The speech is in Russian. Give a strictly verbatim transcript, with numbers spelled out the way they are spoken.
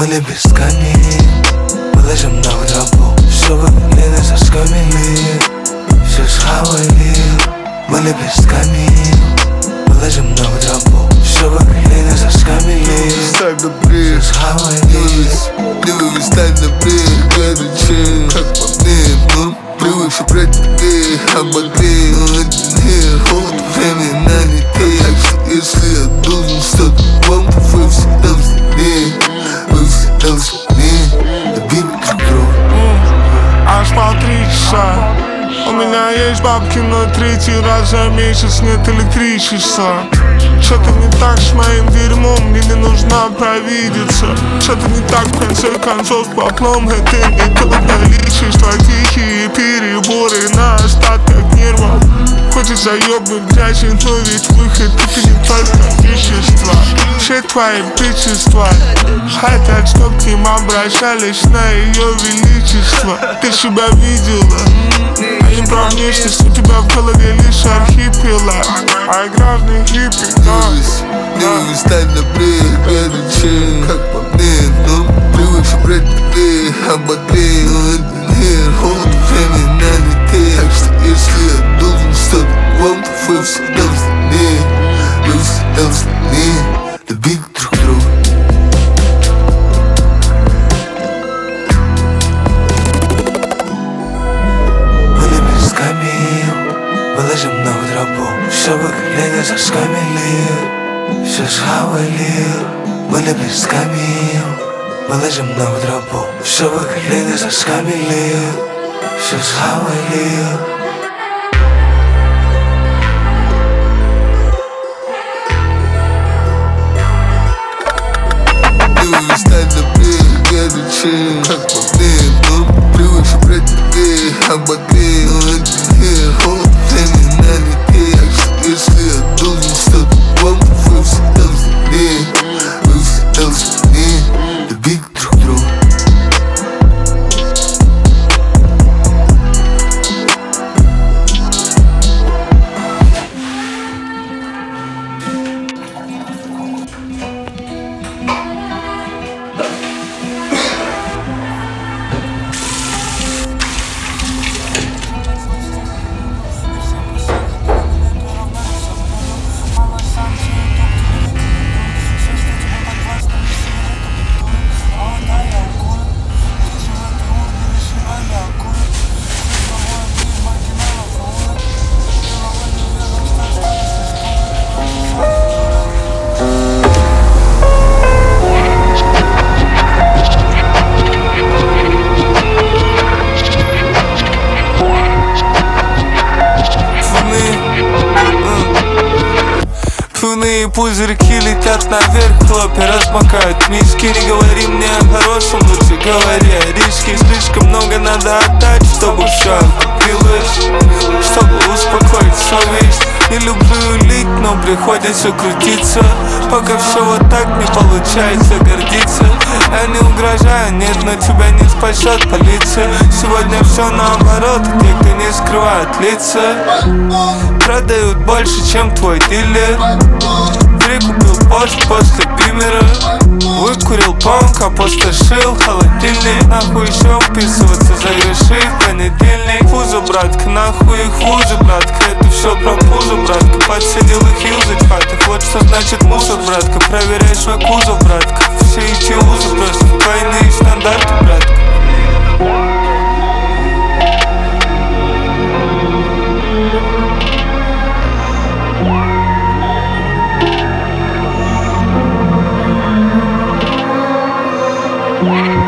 были песками, выложим много тропу. Все выглядели соскамили, все схавали. Были песками, выложим много тропу. Все выглядели соскамили, Стань на бред, все схавали. привык стать на бред, горячее, как по мне, ну привык все брать людей, обогрей, он один, холод, времена не те. Так что если я должен что-то вам, то вы всегда взгляни, вы всегда взгляни, любим друг друга. Аж по три часа. У меня есть бабки, но третий раз за месяц нет электричества. Что-то не так с моим дерьмом, мне не нужно провидеться. Что-то не так, в конце концов, поклон это не то количество. Тихие переборы на остатках нервов. Хочется ёбнуть грязи, но ведь выход это не только вещества. Все твои бичества хотят, чтоб к ним обращались на ее величество. Ты себя видела, а им про внешность, у тебя в голове лишь архипелаг. А граждан хиппи, да, Привык стать на бред, горячее, как по мне, ну привык все брать людей, обогрей, он один, холод, времена не те. Так что если я должен что-то вам, то вы всегда взгляни, вы всегда взгляни, любить друг друга. Были песками, выложим много тропу. Все выглядели соскамили, все схавали. Были песками, выложим много тропу. Все выглядели соскамили, все схавали. Привык стать на бред, горячее, как по мне, ну привык все брать людей, обогрей, он один, холод, времена не те. Так что если я должен что-то вам, то вы всегда взгляни, вы всегда взгляни, любить друг друга. Пивные пузырьки летят наверх, хлопья размокают миски. Не говори мне о хорошем, лучше говори о риске. Слишком много надо отдать, чтобы все окупилось, чтобы успокоить совесть. Не люблю лить, но приходится крутиться, пока все вот так не получается гордиться. Я не угрожаю, нет, но тебя не спасет полиция. Сегодня все наоборот, те, кто не скрывает лица, продают больше, чем твой дилер. Прикупил пост после бимера, выкурил понг, опустошил холодильник. Нахуй еще вписываться, загреши в понедельник. Фуза, братка, нахуй их вузы, братка. Это все про пузо, братка. Подсидел их юзать в хатах, вот что значит мусор, братка. Проверяй свой кузов, братка. Все эти узы просто двойные стандарты, братка. Yeah.